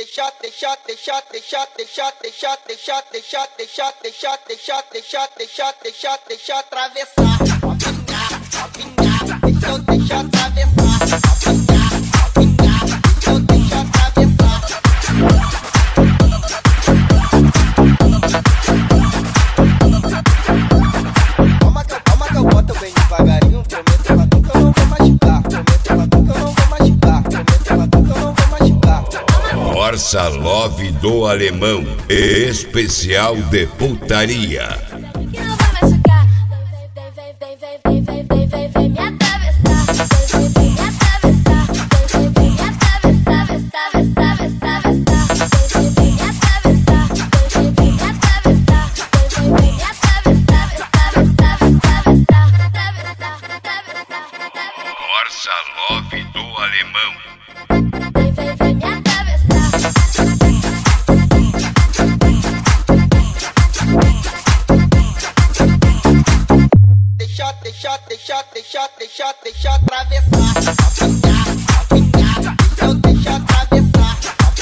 Deixa atravessar, deixa eu deixar atravessar, Calma que eu boto bem devagarinho, prometo pra tu que eu não vou machucar, prometo pra tu que eu não vou machucar, prometo pra tu que eu não vou machucar. Força Love do Alemão, especial de putaria. Força Love do Alemão. Deixa atravessar, deixa eu deixar atravessar,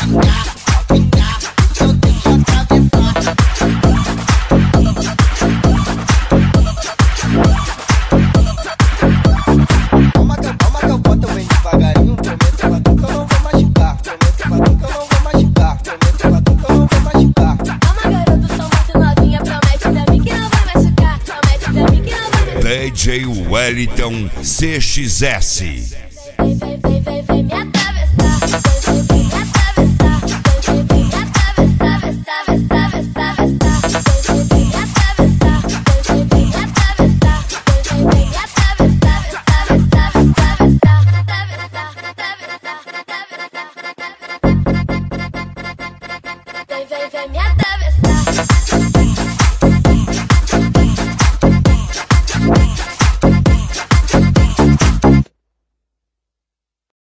deixa eu deixar atravessar. Calma que eu boto bem devagarinho, prometo pra tu que eu não vou machucar, prometo pra tu que eu não vou machucar, prometo pra tu que eu não vou machucar. Calma garoto, sou muito novinha, promete pra mim que não vai machucar, promete pra mim que não vai machucar. DJ Wellington CXS. Vem me atravessar.